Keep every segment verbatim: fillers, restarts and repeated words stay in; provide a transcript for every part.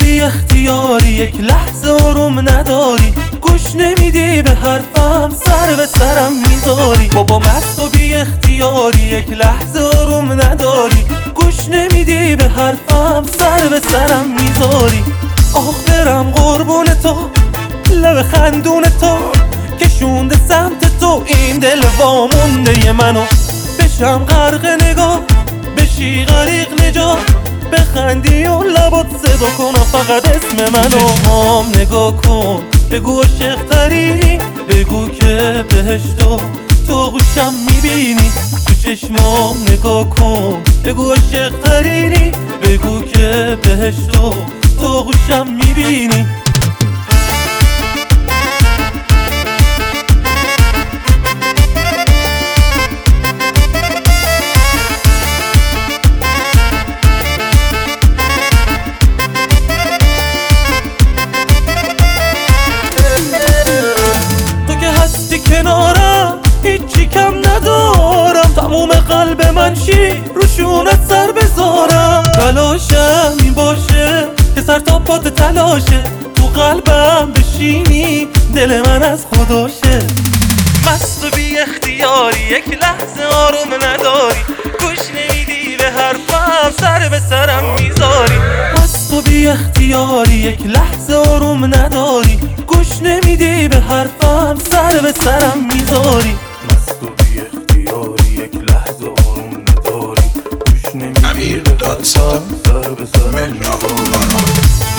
بی اختیاری یک لحظه آروم نداری، گوش نمیدی به حرفم سر به سرم میذاری. بابا مست و بی اختیاری یک لحظه آروم نداری، گوش نمیدی به حرفم سر به سرم میذاری. آخ برم قربون تو، لب خندون تو کشونده سمت تو، این دل وامونده منو. بشم غرق نگاه، بشی غریق نجات، بخندی و لبات صدا کن فقط اسم منو. چشمام نگاه کن، بگو عاشق تری، بگو که بهشتو تو گوشم میبینی. تو چشمام نگاه کن، بگو عاشق تری، بگو که بهشتو تو گوشم میبینی. کنارم هیچی کم ندارم، تموم قلب من چی روشونت سر بذارم. تلاشم این باشه که سر تا پات تلاشه، تو قلبم بشینی دل من از خداشه. مست و بی اختیاری یک لحظه آروم نداری، گوش نمیدی به حرفم سر به سرم میذاری. مست و بی اختیاری یک لحظه آروم نداری، گوش نمیدی به حرفم سر به سرم میذاری. مست و بی اختیاری یک لحظه آروم نداری، گوش نمیدی به حرفم سر به سرم میذاری.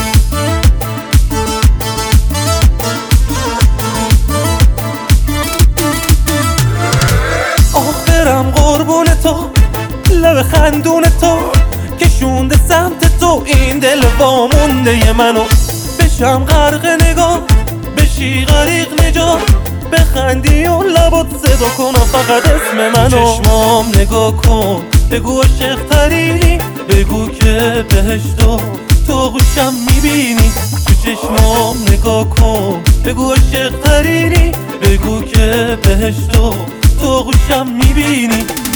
قربون تو، لب خندون تو کشونده سمت تو، این دل وامونده منو. بشم غرق نگاه، بشی غریق نجات، بخندی و لبات صدا کن فقط اسم منو. چشمام نگاه کن، بگو عاشق تری، بگو که بهشتو تو گوشم میبینی. تو چشمام نگاه کن، بگو عاشق تری، بگو که بهشتو تو گوشم میبینی.